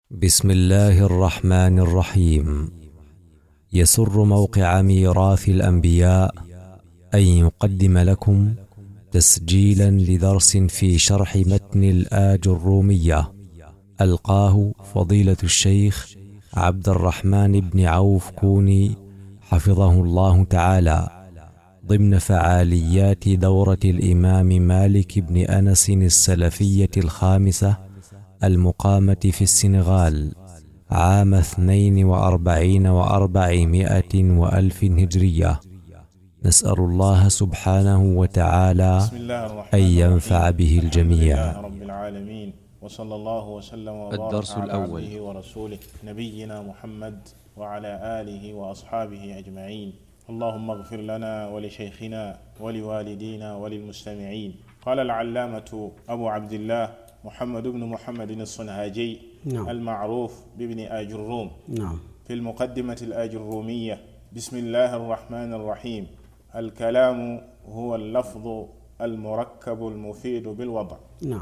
بسم الله الرحمن الرحيم. يسر موقع ميراث الأنبياء أن يقدم لكم تسجيلا لدرس في شرح متن الآج الرومية ألقاه فضيلة الشيخ عبد الرحمن بن عوف كوني حفظه الله تعالى ضمن فعاليات دورة الإمام مالك بن أنس السلفية الخامسة المقامة في السنغال عام 42 و400 وألف هجرية. نسأل الله سبحانه وتعالى أن ينفع به الجميع. رب العالمين، وصلى الله وسلم وبارك على عبده ورسوله نبينا محمد وعلى آله وأصحابه أجمعين. اللهم اغفر لنا ولشيخنا ولوالدينا وللمستمعين. قال العلامة أبو عبد الله محمد بن محمد الصنهاجي المعروف بابن آج الروم في المقدمة الآج الرومية: بسم الله الرحمن الرحيم. الكلام هو اللفظ المركب المفيد بالوضع.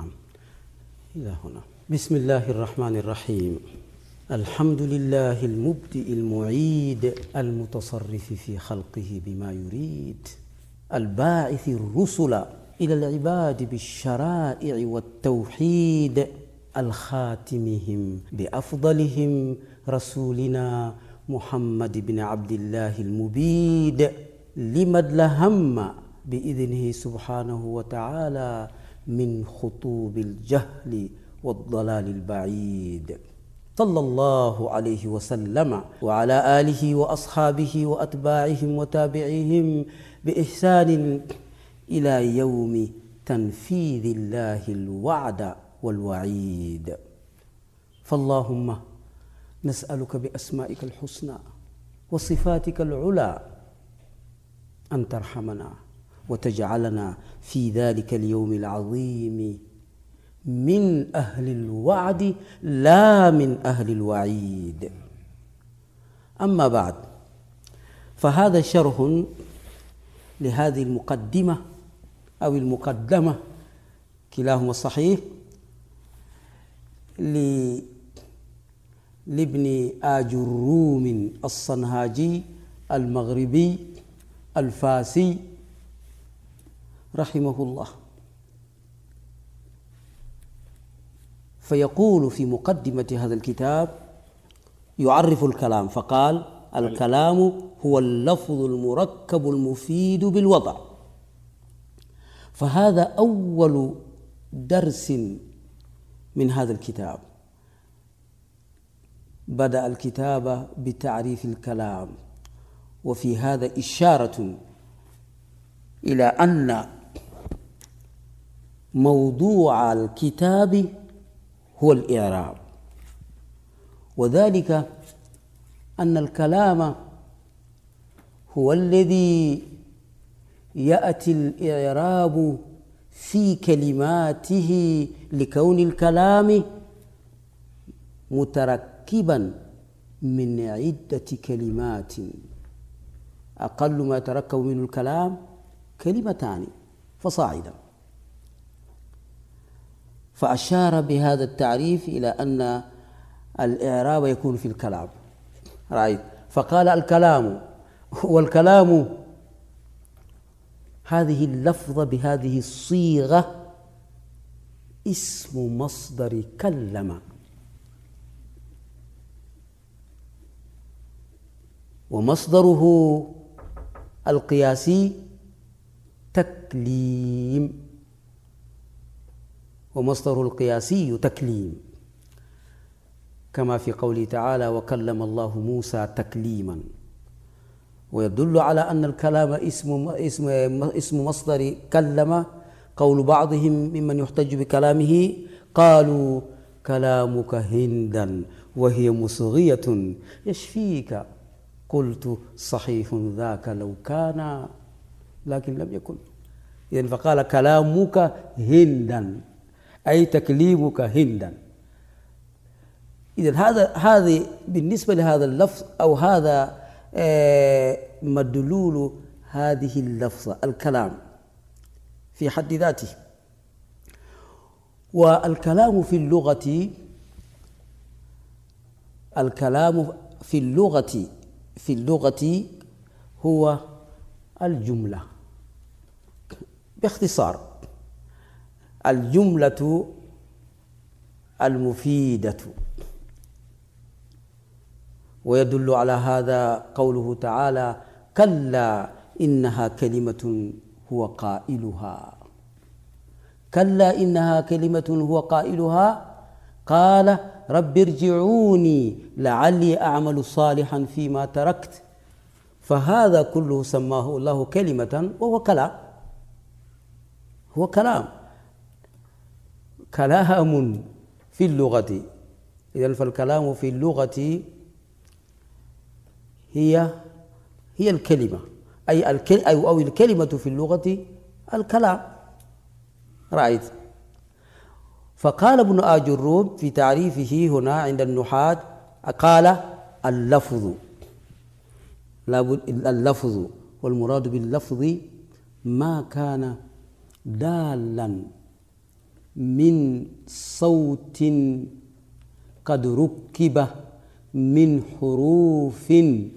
إلى هنا. بسم الله الرحمن الرحيم. الحمد لله المبدئ المعيد المتصرف في خلقه بما يريد، الباعث الرسل إلى العباد بالشرائع والتوحيد، الخاتمهم بأفضلهم رسولنا محمد بن عبد الله المبيد لمن لهم بإذنه سبحانه وتعالى من خطوب الجهل والضلال البعيد، صلى الله عليه وسلم وعلى آله وأصحابه وأتباعهم وتابعيهم بإحسان إلى يوم تنفيذ الله الوعد والوعيد. فاللهم نسألك بأسمائك الحسنى وصفاتك العلى أن ترحمنا وتجعلنا في ذلك اليوم العظيم من أهل الوعد لا من أهل الوعيد. أما بعد، فهذا شرح لهذه المقدمة أو المقدمة، كلاهما صحيح، لابن آج الروم الصنهاجي المغربي الفاسي رحمه الله. فيقول في مقدمة هذا الكتاب يعرف الكلام فقال: الكلام هو اللفظ المركب المفيد بالوضع. فهذا أول درس من هذا الكتاب. بدأ الكتاب بتعريف الكلام، وفي هذا إشارة إلى أن موضوع الكتاب هو الإعراب، وذلك أن الكلام هو الذي يأتي الإعراب في كلماته لكون الكلام متركبا من عدة كلمات، أقل ما يتركب منه الكلام كلمتان فصاعدا. فأشار بهذا التعريف إلى أن الإعراب يكون في الكلام. رأيت؟ فقال الكلام، والكلام هذه اللفظة بهذه الصيغة اسم مصدر كلم، ومصدره القياسي تكليم، ومصدره القياسي تكليم، كما في قوله تعالى: وكلم الله موسى تكليما. ويدل على أن الكلام اسم مصدر كلم قول بعضهم ممن يحتج بكلامه: قالوا كلامك هندا وهي مصغية يشفيك. قلت صحيح ذاك لو كان، لكن لم يكن. إذن فقال كلامك هندا أي تكليمك هندا. إذن هذه بالنسبة لهذا اللفظ أو هذا مدلول هذه اللفظة الكلام في حد ذاته. والكلام في اللغة الكلام في اللغة هو الجملة. باختصار الجملة المفيدة. ويدل على هذا قوله تعالى: كلا إنها كلمة هو قائلها. كلا إنها كلمة هو قائلها قال رب ارجعوني لعلي أعمل صالحا فيما تركت. فهذا كله سماه الله كلمة، وهو كلام. هو كلام في اللغة. إذن فالكلام في اللغة هي الكلمة، أو الكلمة في اللغة الكلام. رأيت. فقال ابن آج الروم في تعريفه هنا عند النحاة، قال اللفظ والمراد باللفظ ما كان دالا من صوت قد ركب من حروف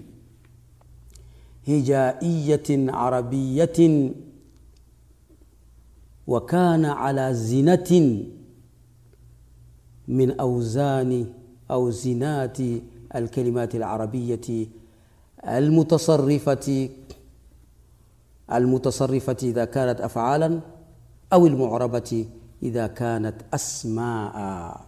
هجائية عربية وكان على زنة من أوزان أو زنات الكلمات العربية المتصرفة إذا كانت أفعالا، أو المعربة إذا كانت أسماء.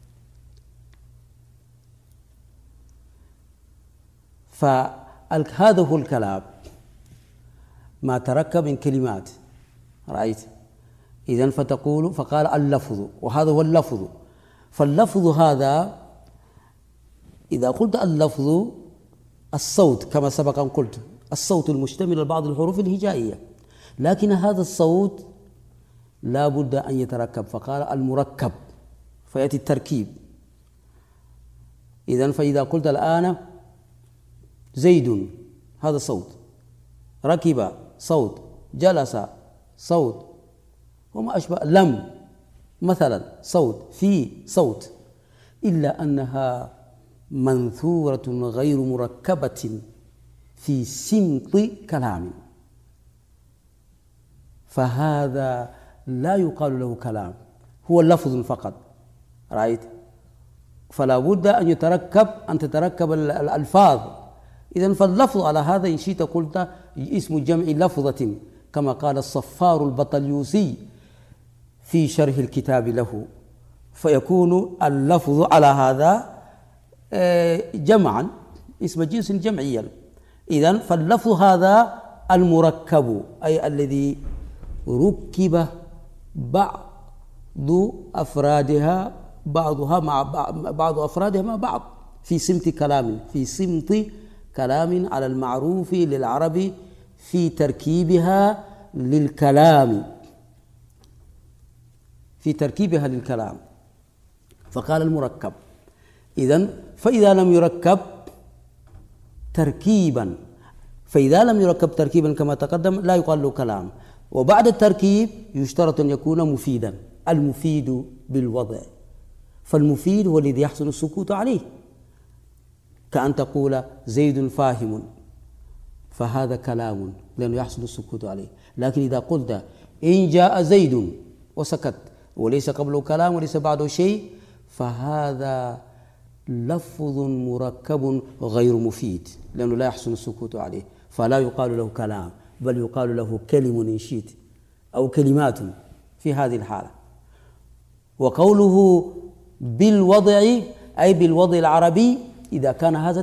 فهذا هو الكلام، ما تركب من كلمات. رأيت. إذن فقال اللفظ، وهذا هو اللفظ. فاللفظ هذا إذا قلت اللفظ الصوت، كما سبق أن قلت الصوت المشتمل على بعض الحروف الهجائية، لكن هذا الصوت لا بد أن يتركب، فقال المركب، فيأتي التركيب. إذن فإذا قلت الآن زيد، هذا صوت، ركب صوت، جلس صوت، وما أشبه، لم مثلا صوت، في صوت، إلا أنها منثورة غير مركبة في سمط كلام، فهذا لا يقال له كلام، هو لفظ فقط. رأيت. فلا بد أن تتركب الألفاظ. إذن فاللفظ على هذا إن شئت قلت اسم جمع لفظة، كما قال الصفار البطليوسي في شرح الكتاب له، فيكون اللفظ على هذا جمعا، اسم جنس جمعيا. إذن فاللفظ هذا المركب، أي الذي ركب بعض أفرادها مع بعض في سمط كلام على المعروف للعرب في تركيبها للكلام، فقال المركب. إذن فإذا لم يركب تركيبا كما تقدم لا يقال له كلام. وبعد التركيب يشترط أن يكون مفيدا، المفيد بالوضع. فالمفيد هو الذي يحسن السكوت عليه، كأن تقول زيد فاهم، فهذا كلام لأنه يحسن السكوت عليه. لكن إذا قلت إن جاء زيد وسكت وليس قبله كلام وليس بعده شيء، فهذا لفظ مركب غير مفيد، لأنه لا يحسن السكوت عليه، فلا يقال له كلام، بل يقال له كلم إن شئت، أو كلمات في هذه الحالة. وقوله بالوضع أي بالوضع العربي إذا كان هذا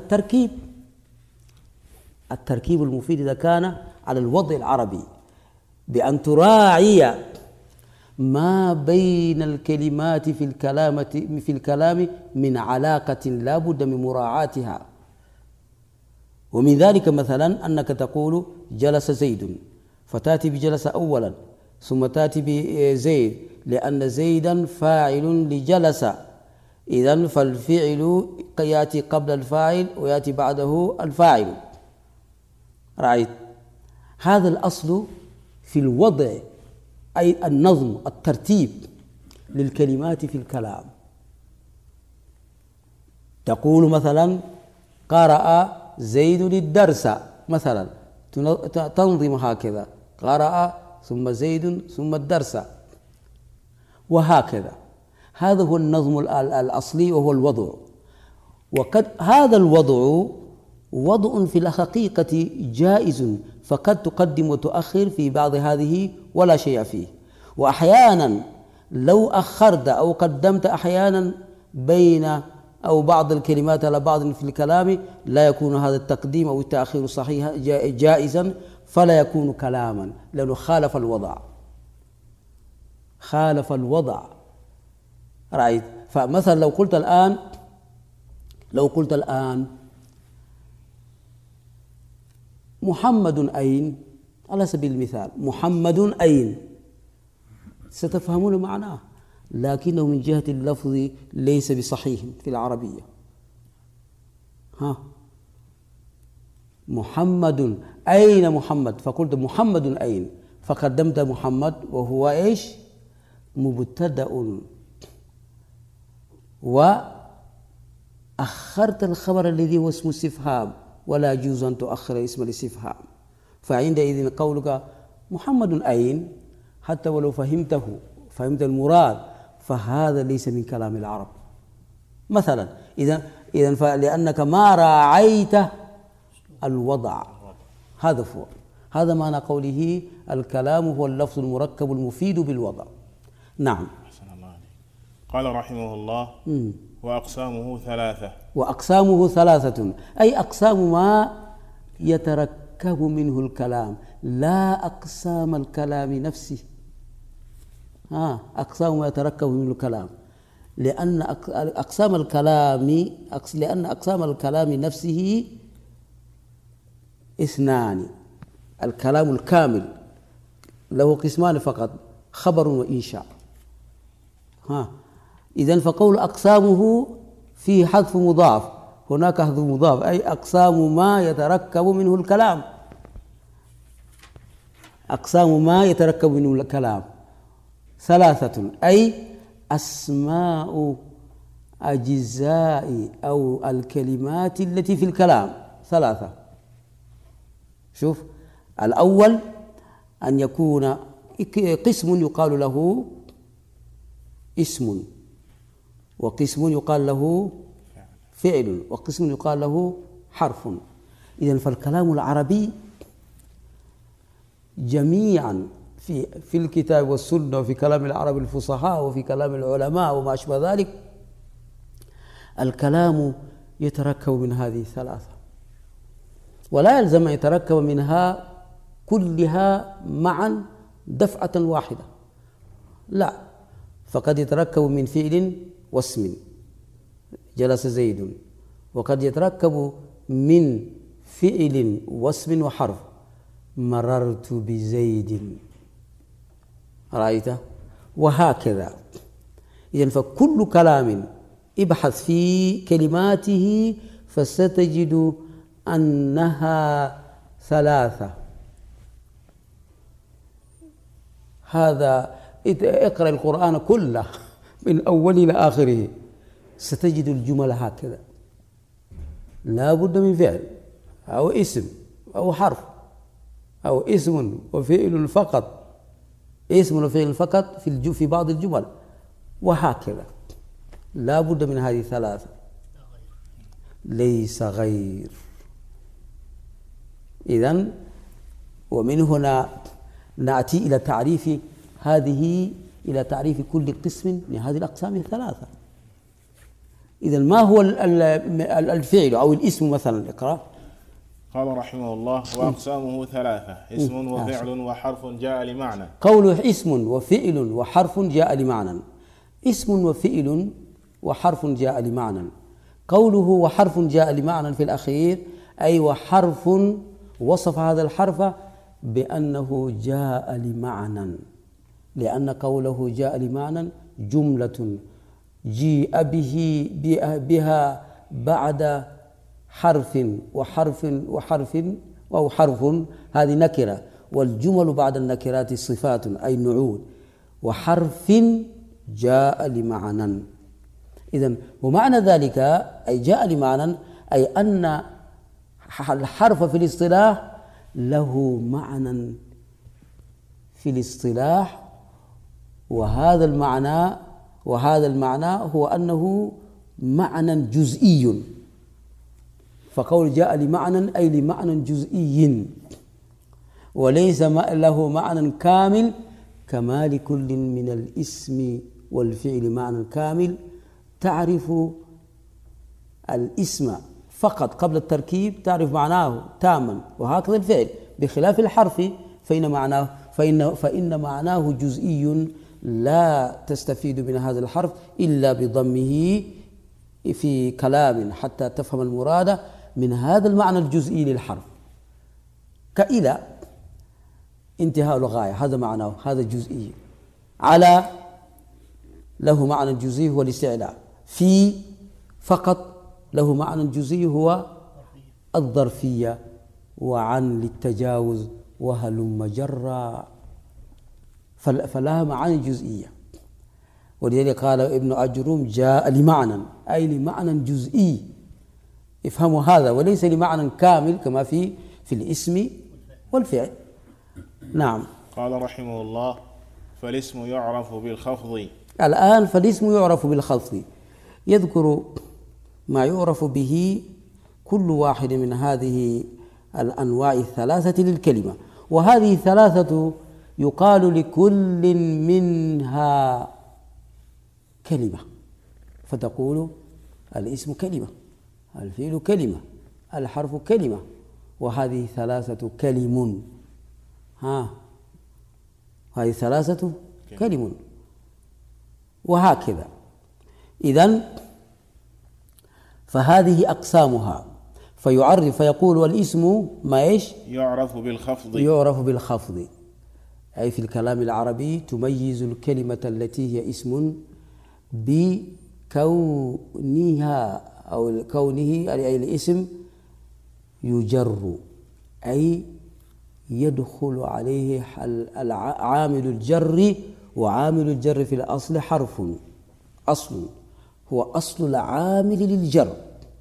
التركيب المفيد إذا كان على الوضع العربي، بأن تراعي ما بين الكلمات في الكلام من علاقة لا بد من مراعاتها. ومن ذلك مثلا أنك تقول جلس زيد، فتأتي بجلس أولا ثم تأتي بزيد، لأن زيدا فاعل لجلس. إذن فالفعل يأتي قبل الفاعل ويأتي بعده الفاعل. رأيت. هذا الأصل في الوضع، أي النظم، الترتيب للكلمات في الكلام. تقول مثلا قرأ زيد الدرس مثلا، تنظم هكذا: قرأ ثم زيد ثم الدرس، وهكذا. هذا هو النظم الأصلي وهو الوضع. وقد هذا الوضع وضع في الحقيقة جائز، فقد تقدم وتؤخر في بعض هذه ولا شيء فيه. وأحيانا لو أخرت أو قدمت أحيانا بين أو بعض الكلمات على بعض في الكلام، لا يكون هذا التقديم أو التأخير صحيحا جائزا، فلا يكون كلاما، لأنه خالف الوضع. خالف الوضع. رأيت؟ فمثلا لو قلت الآن محمد أين، على سبيل المثال محمد أين، ستفهمون معناه، لكنه من جهة اللفظ ليس بصحيح في العربية. محمد أين محمد، فقلت محمد أين، فقدمت محمد وهو إيش؟ مبتدأ، وأخرت الخبر الذي هو اسم استفهام، ولا يجوز أن تؤخر اسم الاستفهام. فعندئذ قولك محمد أين حتى ولو فهمت المراد، فهذا ليس من كلام العرب مثلا. إذن فلأنك ما راعيت الوضع. هذا معنى قوله الكلام هو اللفظ المركب المفيد بالوضع. نعم. قال رحمه الله: وأقسامه ثلاثة، أي أقسام ما يتركب منه الكلام، لا أقسام الكلام نفسه. أقسام ما يتركب منه الكلام، لأن أقسام الكلام نفسه اثنان. الكلام الكامل له قسمان فقط: خبر وإنشاء. إذن فقول أقسامه فيه حذف مضاف، هناك حذف مضاف، أي أقسام ما يتركب منه الكلام. أقسام ما يتركب منه الكلام ثلاثة، أي أسماء أجزاء أو الكلمات التي في الكلام ثلاثة. شوف، الأول أن يكون قسم يقال له اسم، وقسم يقال له فعل، وقسم يقال له حرف. إذن فالكلام العربي جميعا في الكتاب والسنة، وفي كلام العرب الفصحاء، وفي كلام العلماء وما أشبه ذلك، الكلام يتركب من هذه الثلاثة، ولا يلزم أن يتركب منها كلها معا دفعة واحدة، لا، فقد يتركب من فعل واسم: جلس زيد، وقد يتركب من فعل واسم وحرف: مررت بزيد. رأيت؟ وهكذا. إذن فكل كلام ابحث في كلماته فستجد أنها ثلاثة. هذا اقرأ القرآن كله من أوله إلى آخره ستجد الجمل هكذا، لا بد من فعل أو اسم أو حرف أو اسم وفعل فقط، اسم وفعل فقط في بعض الجمل، وهكذا لا بد من هذه الثلاثة، ليس غير. إذن ومن هنا نأتي إلى تعريف كل قسم من هذه الأقسام الثلاثة. إذن ما هو الفعل أو الاسم مثلا؟ اقرأ. قال رحمه الله: وأقسامه ثلاثة: اسم وفعل وحرف جاء لمعنى. قوله اسم وفعل وحرف جاء لمعنى، اسم وفعل وحرف جاء لمعنى. قوله وحرف جاء لمعنى في الأخير، أي وحرف وصف هذا الحرف بأنه جاء لمعنى، لأن قوله جاء لمعنى جملة جيء بها بعد حرف وحرف وحرف أو حرف، هذه نكرة، والجمل بعد النكرات صفات أي نعود، وحرف جاء لمعنى. إذن ومعنى ذلك أي جاء لمعنى أي أن الحرف في الاصطلاح له معنى في الاصطلاح، وهذا المعنى هو أنه معنى جزئي. فقول جاء لمعنى أي لمعنى جزئي، وليس له معنى كامل، كما لكل من الاسم والفعل معنى كامل. تعرف الاسم فقط قبل التركيب تعرف معناه تاما، وهكذا الفعل، بخلاف الحرف فإن معناه جزئي، لا تستفيد من هذا الحرف إلا بضمه في كلام حتى تفهم المراد من هذا المعنى الجزئي للحرف، كإلى انتهاء الغاية، هذا معناه، هذا جزئي. على له معنى جزئي هو الاستعلاء، في فقط له معنى جزئي هو الظرفية، وعن للتجاوز، وهلم جرا، فلها معاني جزئية. ولذلك قال ابن أجروم جاء لمعنى أي لمعنى جزئي، افهموا هذا، وليس لمعنى كامل كما في الاسم والفعل. نعم. قال رحمه الله: فالاسم يعرف بالخفض. الآن فالاسم يعرف بالخفض، يذكر ما يعرف به كل واحد من هذه الأنواع الثلاثة للكلمة، وهذه الثلاثة يقال لكل منها كلمة، فتقول الاسم كلمة، الفعل كلمة، الحرف كلمة، وهذه ثلاثة كلم. هذه ثلاثة كلم، وهكذا. إذن فهذه أقسامها، فيقول والاسم ما إيش؟ يعرف بالخفض. يعرف بالخفض، أي في الكلام العربي تميز الكلمة التي هي اسم بكونها أو كونه أي الاسم يجر، أي يدخل عليه عامل الجر، وعامل الجر في الأصل حرف، أصل هو أصل العامل للجر،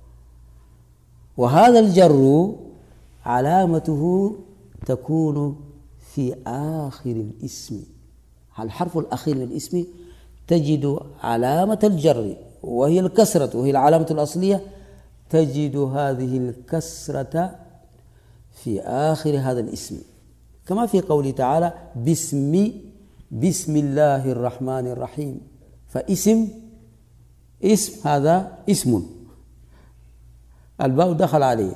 وهذا الجر علامته تكون في آخر الاسم. الحرف الأخير من الاسم تجد علامة الجر وهي الكسرة، وهي العلامة الأصلية، تجد هذه الكسرة في آخر هذا الاسم، كما في قوله تعالى: بسم الله الرحمن الرحيم. فاسم هذا اسم الباء دخل عليه،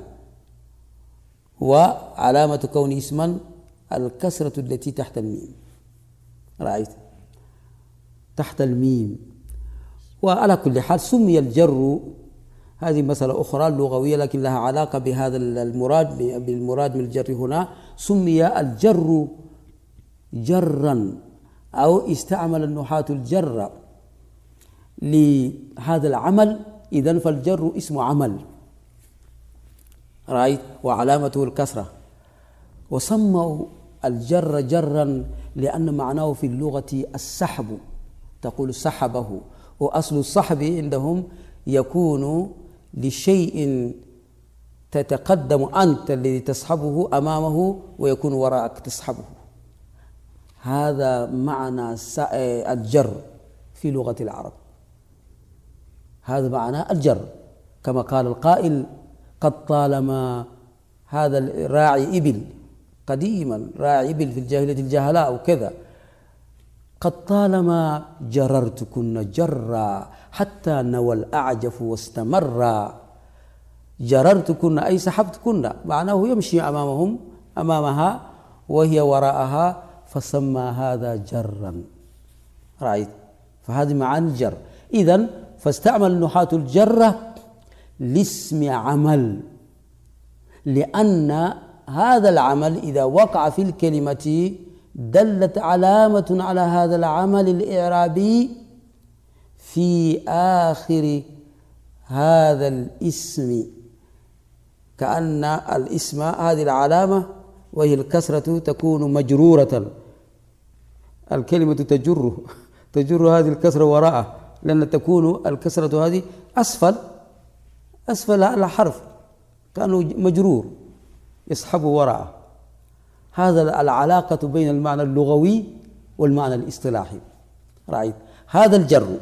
وعلامة كونه اسما الكسرة التي تحت الميم، رأيت تحت الميم. وعلى كل حال سمي الجر، هذه مسألة أخرى لغوية لكن لها علاقة بهذا بالمراد من الجر هنا. سمي الجر جرا، أو استعمل النحاة الجر لهذا العمل، إذن فالجر اسم عمل، رأيت، وعلامته الكسرة. وسموا الجر جرا لأن معناه في اللغة السحب، تقول سحبه، وأصل السحب عندهم يكون لشيء تتقدم أنت الذي تسحبه أمامه ويكون وراءك تسحبه، هذا معنى الجر في لغة العرب، هذا معنى الجر. كما قال القائل: قد طالما هذا الراعي إبل، قديما راعي إبل في الجاهلية الجهلاء وكذا، قد طالما جررتكن جرا حتى نوى الأعجف واستمر. جررتكن أي سحبتكن، معناه يمشي أمامها وهي وراءها، فسمى هذا جرا، رأيت، فهذه معاني الجر. إذن فاستعمل النحاة الجر لاسم عمل، لأن هذا العمل إذا وقع في الكلمة دلت علامة على هذا العمل الإعرابي في آخر هذا الاسم، كأن الاسم هذه العلامة وهي الكسرة تكون مجرورة، الكلمة تجر هذه الكسرة وراءه، لأن تكون الكسرة هذه أسفل الحرف كأنه مجرور يسحبه وراءه. هذا العلاقة بين المعنى اللغوي والمعنى الاصطلاحي. رأيت هذا الجر.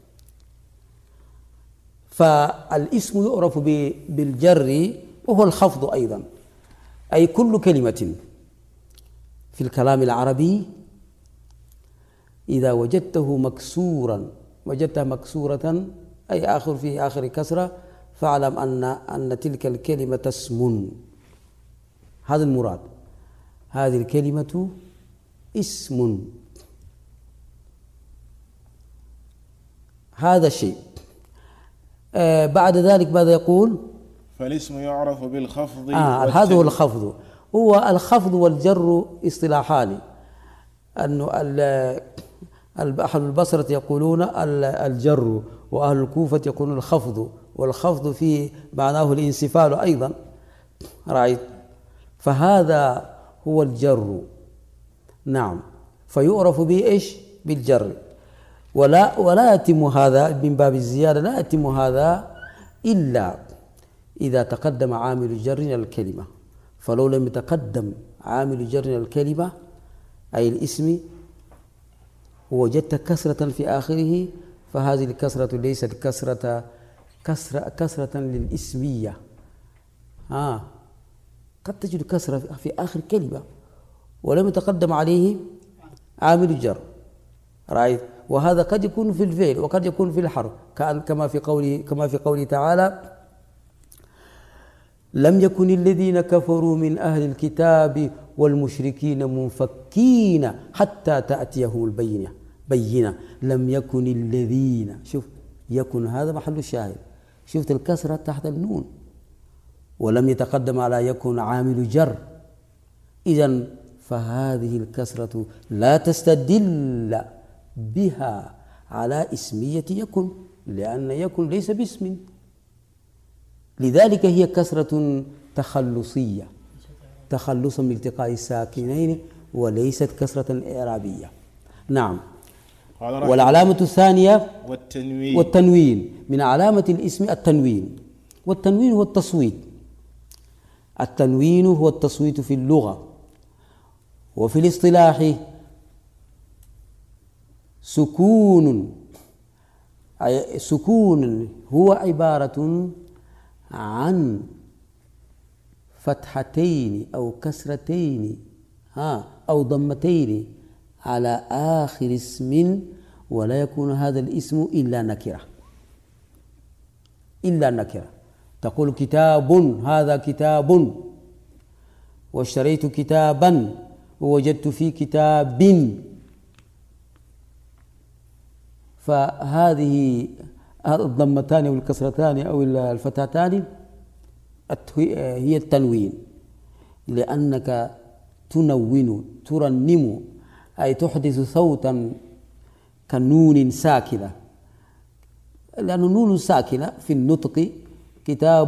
فالاسم يعرف بالجر وهو الخفض أيضا، أي كل كلمة في الكلام العربي إذا وجدتها مكسورة أي في آخر كسرة، فاعلم أن تلك الكلمة اسم. هذا المراد، هذه الكلمة اسم. هذا الشيء. بعد ذلك ماذا يقول؟ فالاسم يعرف بالخفض. هذا هو الخفض. هو الخفض والجر اصطلاحان. أنه أهل البصرة يقولون الجر، وأهل الكوفة يقولون الخفض، والخفض في معناه الانسفال أيضا. رأيت؟ فهذا هو الجر. نعم. فيعرف بإيش؟ بالجر. ولا يتم هذا من باب الزيادة، لا يتم هذا إلا إذا تقدم عامل الجر إلى الكلمة. فلو لم يتقدم عامل الجر إلى الكلمة أي الاسم ووجدت كسرة في آخره، فهذه الكسرة ليست كسرة للإسمية. قد تجد كسرة في آخر كلمة ولم يتقدم عليه عامل الجر. رأيت؟ وهذا قد يكون في الفعل وقد يكون في الحرف، كما في قوله تعالى: لم يكن الذين كفروا من أهل الكتاب والمشركين منفكين حتى تأتيهم البينة. لم يكن الذين، شوف يكن هذا محل الشاهد، شفت الكسرة تحت النون، ولم يتقدم على يكن عامل جر. إذن فهذه الكسرة لا تستدل بها على اسمية يكن، لأن يكن ليس باسم، لذلك هي كسرة تخلصية، تخلصا من التقاء الساكنين، وليست كسرة إعرابية. نعم. والعلامة الثانية والتنوين. من علامة الاسم التنوين، والتنوين هو التصويت. التنوين هو التصويت في اللغة، وفي الاصطلاح سكون هو عبارة عن فتحتين أو كسرتين أو ضمتين على آخر اسم، ولا يكون هذا الاسم إلا نكرة. تقول كتاب، هذا كتاب، واشتريت كتابا ووجدت في كتاب. فهذه الضمتان أو الكسرتان أو الفتحتان هي التنوين، لأنك ترنم، أي تحدث صوتا كنون ساكنة، لأن نون ساكنة في النطق، كتاب،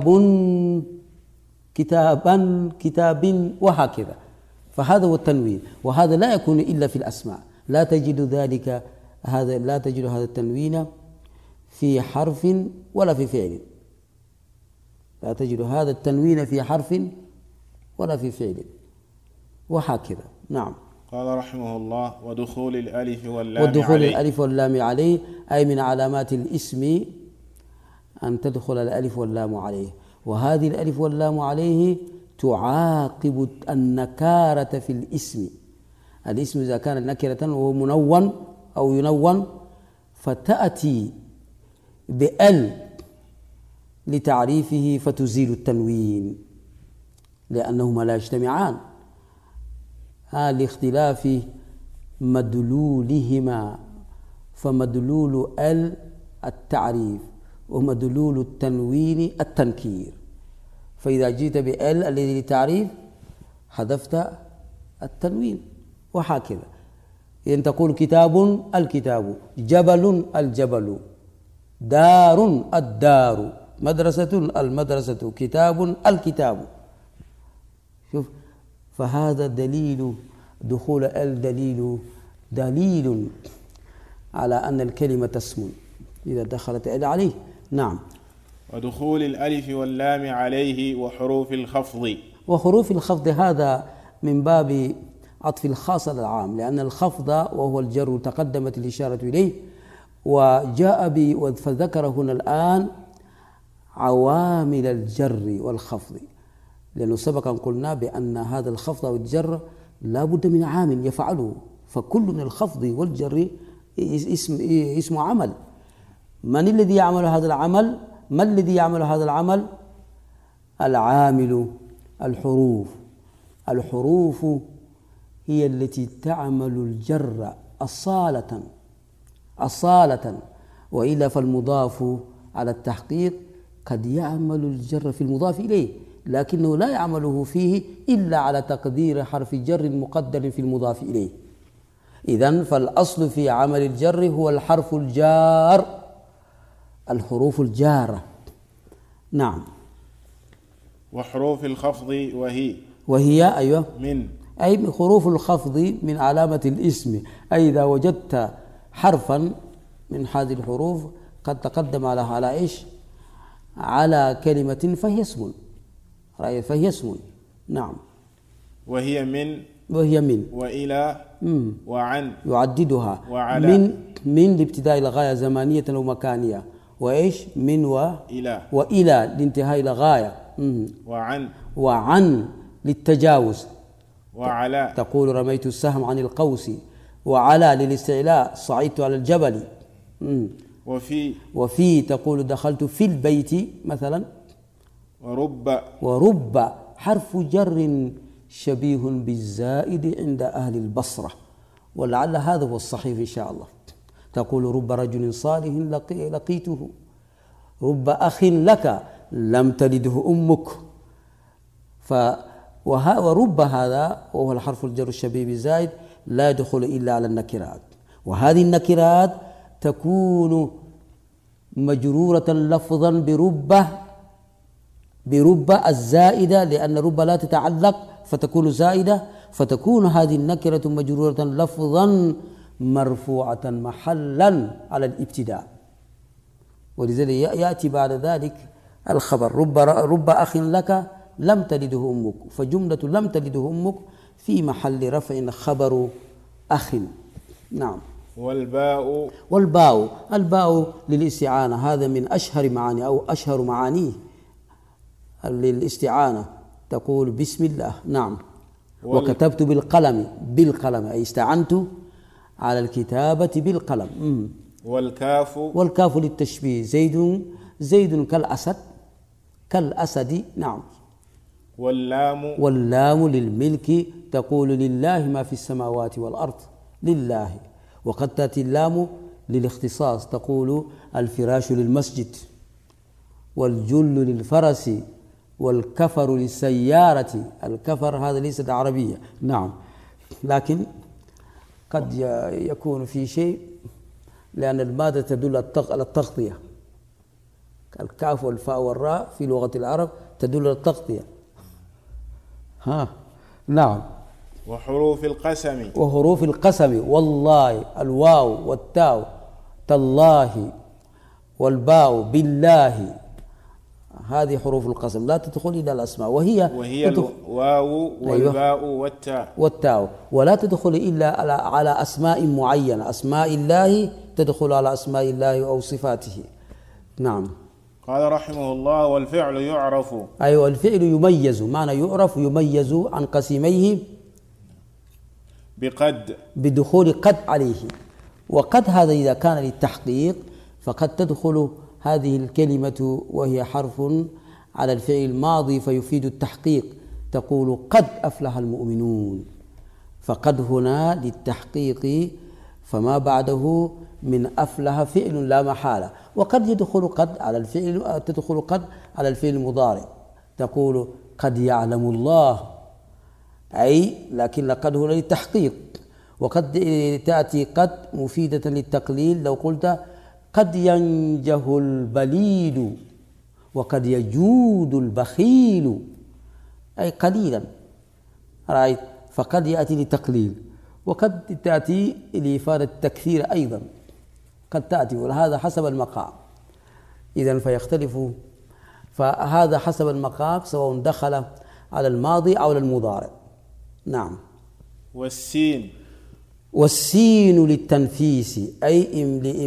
كتابا، كتاب، وهكذا. فهذا هو التنوين، وهذا لا يكون إلا في الأسماء. لا تجد هذا التنوين في حرف ولا في فعل. لا تجد هذا التنوين في حرف ولا في فعل، وهكذا. نعم. قال رحمه الله: ودخول الألف واللام عليه، أي من علامات الاسم أن تدخل الألف واللام عليه. وهذه الألف واللام عليه تعاقب النكارة في الاسم. الاسم إذا كان نكرة وهو منون أو ينون، فتأتي بأل لتعريفه فتزيل التنوين، لأنهما لا يجتمعان لاختلاف مدلولهما. فمدلول ال التعريف، ومدلول التنوين التنكير. فإذا جئت بال الذي للتعريف حذفت التنوين، وهكذا. إذن تقول كتاب الكتاب، جبل الجبل، دار الدار، مدرسة المدرسة، كتاب الكتاب. شوف، فهذا دليل دخول ال دليل على أن الكلمة اسم. إذا دخلت إلى عليه. نعم. ودخول الألف واللام عليه وحروف الخفض. وحروف الخفض هذا من باب عطف الخاص على العام، لأن الخفض وهو الجر تقدمت الإشارة إليه، وجاء فذكر هنا الآن عوامل الجر والخفض، لأنه سبقا قلنا بأن هذا الخفض والجر لا بد من عامل يفعله، فكل من الخفض والجر اسم عمل. من الذي يعمل هذا العمل؟ ما الذي يعمل هذا العمل؟ العامل الحروف هي التي تعمل الجر أصالة، وإلا فالمضاف على التحقيق قد يعمل الجر في المضاف إليه، لكنه لا يعمله فيه إلا على تقدير حرف جر مقدر في المضاف إليه. إذن فالأصل في عمل الجر هو الحرف الجار، الحروف الجارة. نعم. وحروف الخفض وهي أيوة من، أي حروف الخفض من علامة الاسم، أي إذا وجدت حرفا من هذه الحروف قد تقدم على إيش؟ على كلمة فهي اسم. نعم. وهي من وإلى وعن يعددها وعلى. من لابتداء الغاية زمانية ومكانية، وإيش؟ من وإلى لانتهاء الغاية، وعن للتجاوز، وعلى تقول رميت السهم عن القوس، وعلى للاستعلاء صعدت على الجبل، وفي تقول دخلت في البيت مثلا. ورب حرف جر شبيه بالزائد عند أهل البصرة، ولعل هذا هو الصحيح إن شاء الله. تقول رب رجل صالح لقيته، رب أخ لك لم تلده أمك. ورب هذا وهو الحرف الجر الشبيه بالزائد لا يدخل إلا على النكرات، وهذه النكرات تكون مجرورة لفظا برب الزائدة، لأن رب لا تتعلق فتكون زائدة، فتكون هذه النكرة مجرورة لفظا مرفوعة محلا على الابتداء، ولذلك يأتي بعد ذلك الخبر رب أخ لك لم تلده أمك، فجملة لم تلده أمك في محل رفع خبر أخ. نعم. الباء للاستعانة، هذا من أشهر معاني أو أشهر معانيه للاستعانة، تقول بسم الله. نعم. وكتبت بالقلم أي استعنت على الكتابة بالقلم. والكاف للتشبيه، زيد كالأسد. نعم. واللام للملك، تقول لله ما في السماوات والأرض، لله. وقد تأتي اللام للاختصاص، تقول الفراش للمسجد، والجل للفرس، والكفر للسيارة. الكفر هذا ليست عربية. نعم. لكن قد يكون في شيء، لأن المادة تدل على التغطية، الكاف والفاء والراء في لغة العرب تدل على التغطية. نعم. وحروف القسم والله، الواو والتاء تالله، والباء بالله، هذه حروف القسم لا تدخل إلى الأسماء، وهي الواو والباء والتاء، ولا تدخل إلا على أسماء معينة، أسماء الله تدخل على أسماء الله أو صفاته. نعم. قال رحمه الله: والفعل يعرف. أيوة، الفعل يميز، معنى يعرف يميز عن قسميه بدخول قد عليه. وقد هذا إذا كان للتحقيق فقد تدخل هذه الكلمة وهي حرف على الفعل الماضي فيفيد التحقيق، تقول قد أفلح المؤمنون، فقد هنا للتحقيق، فما بعده من أفلح فعل لا محالة. وقد يدخل قد على الفعل، تدخل قد على الفعل المضارع، تقول قد يعلم الله، أي لكن قد هنا للتحقيق. وقد تأتي قد مفيدة للتقليل، لو قلت قد ينجه البليد، وقد يجود البخيل، أي قليلا، رأيت؟ فقد يأتي للتقليل. وقد تأتي لإفادة التكثير أيضا، قد تأتي، وهذا حسب المقام. إذن فيختلف، فهذا حسب المقام سواء دخل على الماضي أو على المضارع. نعم. والسين للتنفيس، أي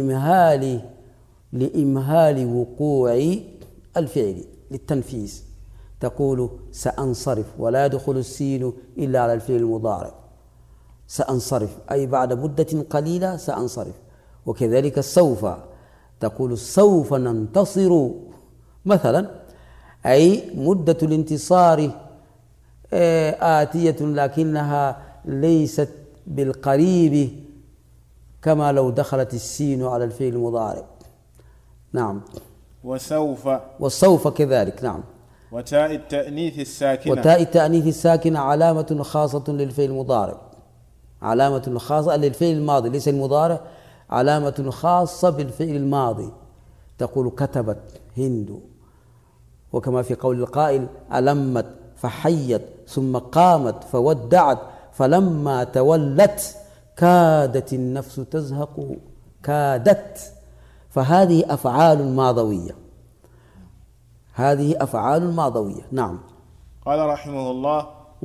لإمهال وقوع الفعل، للتنفيس. تقول سأنصرف، ولا يدخل السين إلا على الفعل المضارع. سأنصرف أي بعد مدة قليلة سأنصرف. وكذلك سوف، تقول سوف ننتصر مثلا، أي مدة الانتصار آتية لكنها ليست بالقريب كما لو دخلت السين على الفعل المضارع. نعم. والسوف كذلك. نعم. وتاء التأنيث الساكنة علامة خاصة للفعل المضارع، علامة خاصة للفعل الماضي ليس المضارع، علامة خاصة بالفعل الماضي. تقول كتبت هند، وكما في قول القائل ألمت فحيت ثم قامت فودعت فلما تولت كادت النفس تزهق، كادت. فهذه أفعال ماضوية، هذه أفعال ماضوية. نعم. قال رحمه الله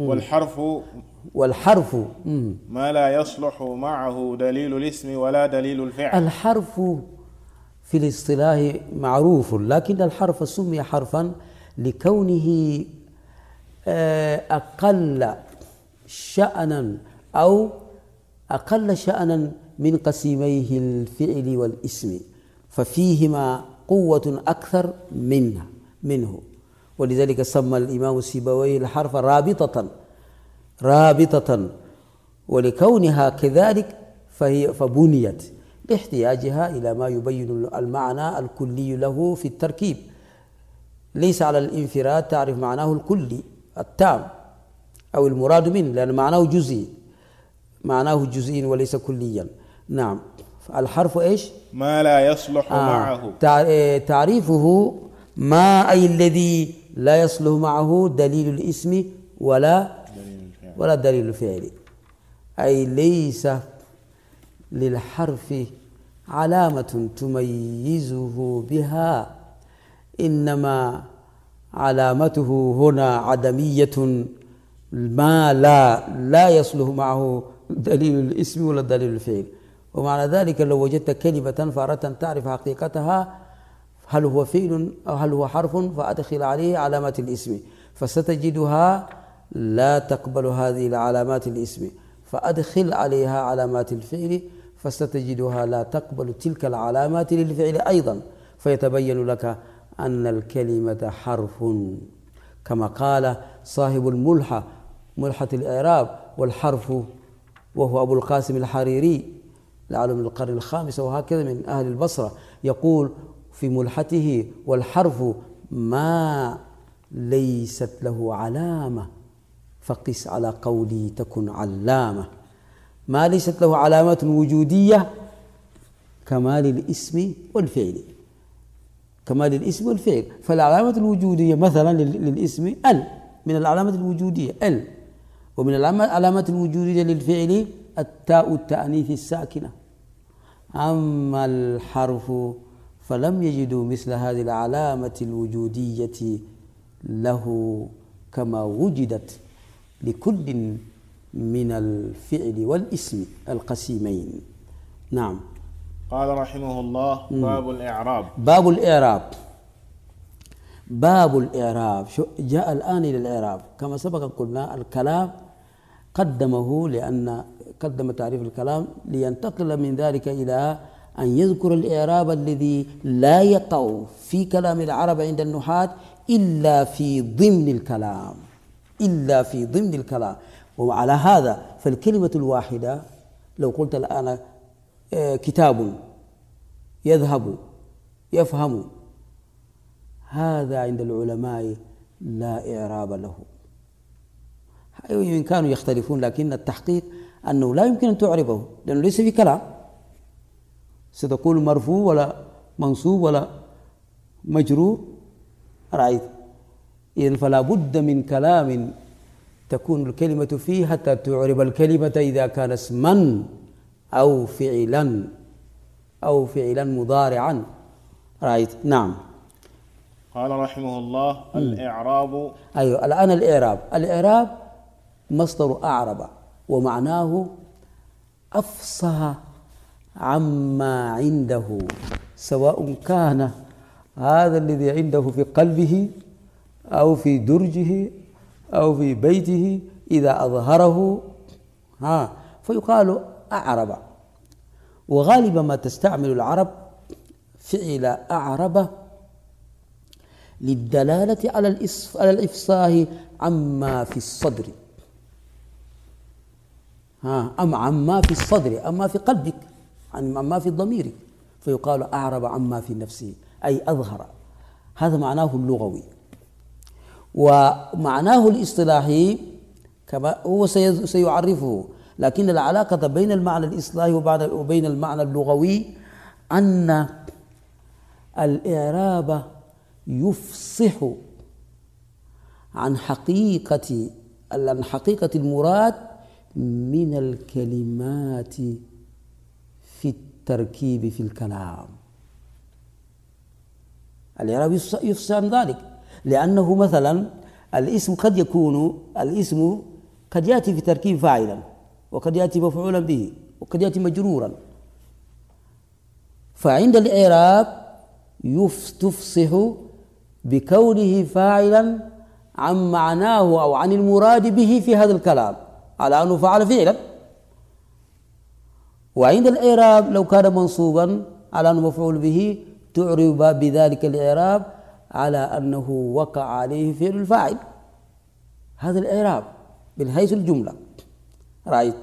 والحرف ما لا يصلح معه دليل الاسم ولا دليل الفعل. الحرف في الاصطلاح معروف، لكن الحرف سمي حرفا لكونه أقل شأنا أو أقل شأنا من قسميه الفعل والاسم، ففيهما قوة أكثر منه. ولذلك سمى الإمام السيبويه الحرف رابطة، ولكونها كذلك فبنيت لاحتياجها إلى ما يبين المعنى الكلي له في التركيب، ليس على الانفراد تعرف معناه الكلي التام أو المراد منه، لأن معناه جزئي وليس كليا. نعم. الحرف إيش؟ ما لا يصلح معه. تعريفه ما أي الذي لا يصلح معه دليل الاسم ولا دليل الفعل، أي ليس للحرف علامة تميزه بها، إنما علامته هنا عدمية، ما لا يصلح معه دليل الاسم ولا دليل الفعل. ومعنى ذلك لو وجدت كلمة فأردت أن تعرف حقيقتها هل هو فعل أو هل هو حرف، فأدخل عليه علامات الاسم، فستجدها لا تقبل هذه العلامات الاسم، فأدخل عليها علامات الفعل فستجدها لا تقبل تلك العلامات للفعل أيضا، فيتبين لك أن الكلمة حرف. كما قال صاحب ملحة الإعراب والحرف، وهو أبو القاسم الحريري لعله من القرن الخامس وهكذا من أهل البصرة، يقول في ملحته والحرف ما ليست له علامة فقس على قولي تكن علامة. ما ليست له علامة وجودية كمال الاسم والفعل، كمال الاسم والفعل. فالعلامة الوجودية مثلا للاسم من العلامة الوجودية ومن العلامات الوجودية للفعل التاء التأنيث الساكنة. أما الحرف فلم يجدوا مثل هذه العلامة الوجودية له كما وجدت لكل من الفعل والاسم القسيمين. نعم. قال رحمه الله باب الإعراب جاء الآن إلى الإعراب. كما سبق قلنا الكلام قدم تعريف الكلام لينتقل من ذلك إلى أن يذكر الإعراب الذي لا يقع في كلام العرب عند النحاة إلا في ضمن الكلام. وعلى هذا فالكلمة الواحدة لو قلت الآن كتاب، يذهب، يفهم، هذا عند العلماء لا إعراب له. إن كانوا يختلفون، لكن التحقيق أنه لا يمكن أن تعربه لأنه ليس في كلام. ستقول مرفوع ولا منصوب ولا مجرور، رأيت؟ إذن فلا بد من كلام تكون الكلمة فيه حتى تعرب الكلمة إذا كان اسما أو فعلا أو فعلا مضارعا. رأيت؟ نعم. قال رحمه الله: الإعراب. أيوة، الآن الإعراب مصدر أعرب، ومعناه أفصح عما عنده، سواء كان هذا الذي عنده في قلبه أو في درجه أو في بيته، إذا أظهره فيقال أعرب. وغالبا ما تستعمل العرب فعل أعرب للدلالة على الإفصاح عما في الصدر، عما في الصدر، أما في قلبك، عما في ضميرك، فيقال أعرب عما في نفسه، أي أظهر. هذا معناه اللغوي. ومعناه الاصطلاحي كما هو سيعرفه، لكن العلاقة بين المعنى الإصطلاحي وبين المعنى اللغوي أن الإعراب يفصح عن حقيقة المراد من الكلمات في التركيب في الكلام. الإعراب يفصح عن ذلك، لأنه مثلا الاسم قد يأتي في تركيب فاعلا، وقد يأتي مفعولا به، وقد يأتي مجرورا. فعند الإعراب تفصح بكونه فاعلا عن معناه أو عن المراد به في هذا الكلام، على أنه فعل فعلا. وعند الإعراب لو كان منصوبا على أنه مفعول به، تعرب بذلك الإعراب على أنه وقع عليه فعل الفاعل. هذا الإعراب من حيث الجملة. رأيت؟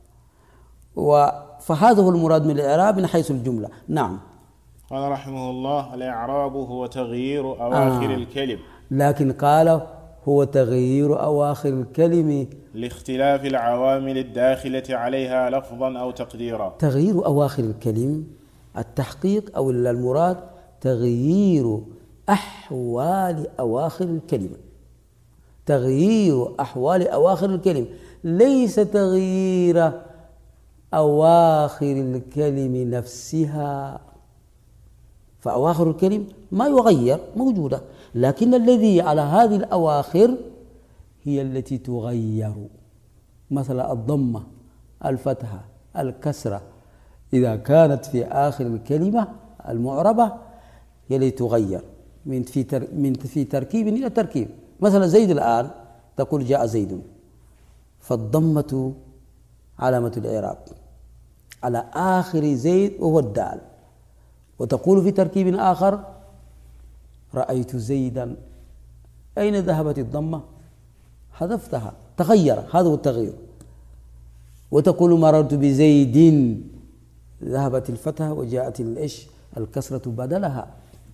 فهذا هو المراد من الإعراب من حيث الجملة. نعم. قال رحمه الله: الإعراب هو تغيير أواخر الكلم. لكن قال هو تغيير أواخر الكلم لاختلاف العوامل الداخلة عليها لفظا أو تقديرا. تغيير أواخر الكلم، التحقيق أو المراد تغيير أحوال أواخر الكلمة. تغيير أحوال أواخر الكلم، ليس تغيير أواخر الكلم نفسها، فأواخر الكلم ما يغير، موجودة، لكن الذي على هذه الأواخر هي التي تغير. مثلا الضمة، الفتحة، الكسرة، إذا كانت في آخر الكلمة المعربة هي التي تغير في تركيب إلى تركيب. مثلا زيد الآن تقول جاء زيد، فالضمة علامة الإعراب على آخر زيد وهو الدال. وتقول في تركيب آخر رأيت زيدا، أين ذهبت الضمة؟ حذفتها، تغير، هذا هو التغيير. وتقول مررت بزيد، ذهبت الفتحة وجاءت الكسرة بدلها.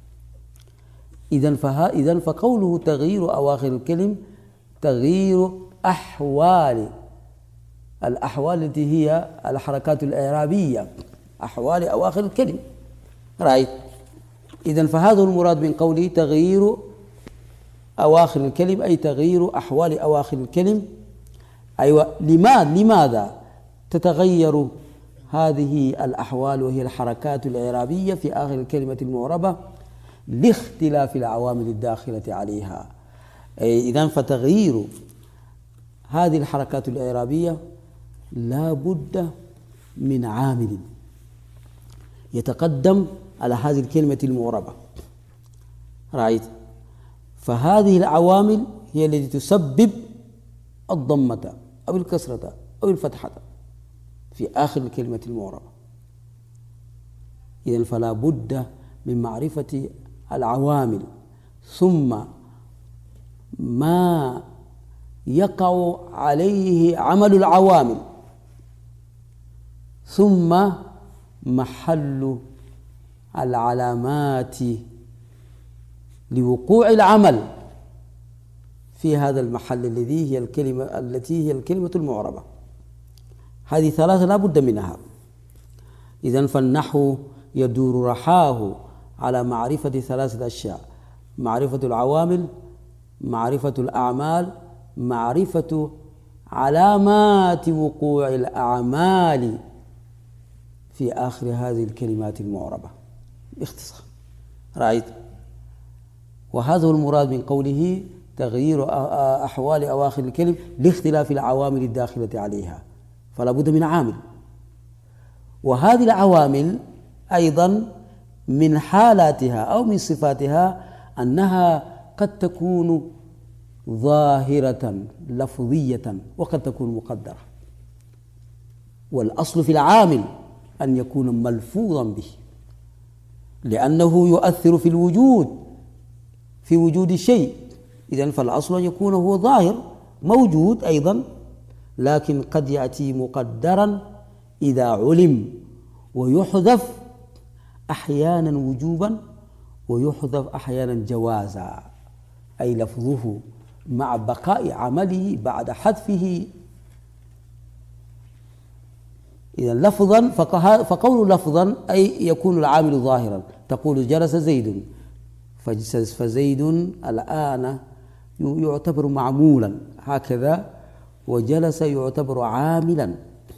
إذن فقوله تغيير أواخر الكلم تغيير الأحوال التي هي الحركات الإعرابية، أحوال أواخر الكلم. رأيت؟ إذن فهذا المراد من قوله تغيير أواخر الكلم، أي تغيير أحوال أواخر الكلم. أيوة، لماذا تتغير هذه الأحوال وهي الحركات الإعرابية في آخر الكلمة المعربة؟ لاختلاف العوامل الداخلة عليها. إذن فتغيير هذه الحركات الإعرابية لا بد من عامل يتقدم على هذه الكلمة المعربة. رأيت؟ فهذه العوامل هي التي تسبب الضمة أو الكسرة أو الفتحة في آخر الكلمة المعربة. إذن فلا بد من معرفة العوامل، ثم ما يقع عليه عمل العوامل، ثم محل العلامات لوقوع العمل في هذا المحل التي هي الكلمة المعربة. هذه ثلاثة لا بد منها. إذن فالنحو يدور رحاه على معرفة ثلاثة أشياء: معرفة العوامل، معرفة الأعمال، معرفة علامات وقوع الأعمال في آخر هذه الكلمات المعربة باختصار. رأيت؟ وهذا هو المراد من قوله تغيير أحوال أواخر الكلم لاختلاف العوامل الداخلة عليها، فلا بد من عامل. وهذه العوامل أيضا من حالاتها أو من صفاتها أنها قد تكون ظاهرة لفظية وقد تكون مقدرة، والأصل في العامل أن يكون ملفوظا به، لأنه يؤثر في الوجود، في وجود الشيء. إذن فالأصل أن يكون هو ظاهر موجود أيضا، لكن قد يأتي مقدرا إذا علم، ويحذف أحيانا وجوبا ويحذف أحيانا جوازا، أي لفظه مع بقاء عمله بعد حذفه. إذا لفظا فقول لفظا أي يكون العامل ظاهرا. تقول جلس زيد، فزيد الآن يعتبر معمولا هكذا، وجلس يعتبر عاملا،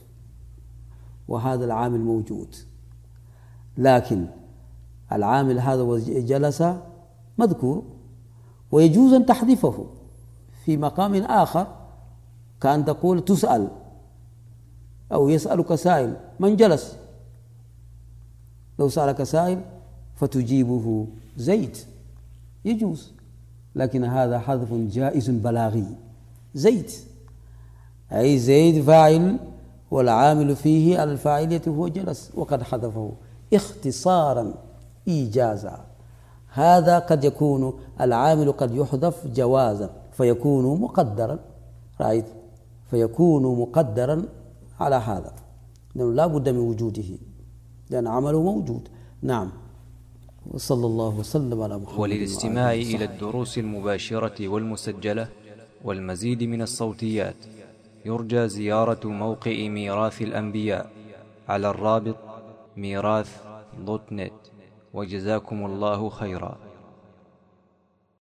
وهذا العامل موجود. لكن العامل هذا وجلس مذكور، ويجوز أن تحذفه في مقام آخر، كأن تقول تسأل أو يسألك سائل من جلس، لو سألك سائل فتجيبه زيد يجوز، لكن هذا حذف جائز بلاغي. زيد أي زيد فاعل، والعامل فيه على الفاعلية هو جلس، وقد حذفه اختصارا إيجازا. هذا قد يكون العامل قد يحذف جوازا فيكون مقدرا. رأيت؟ فيكون مقدرا على هذا، لأنه لا بد من وجوده لأن عمله موجود. نعم. وصلى الله وسلم على محمد. وللاستماع إلى الدروس المباشرة والمسجلة والمزيد من الصوتيات يرجى زيارة موقع ميراث الأنبياء على الرابط ميراث.net. وجزاكم الله خيرا.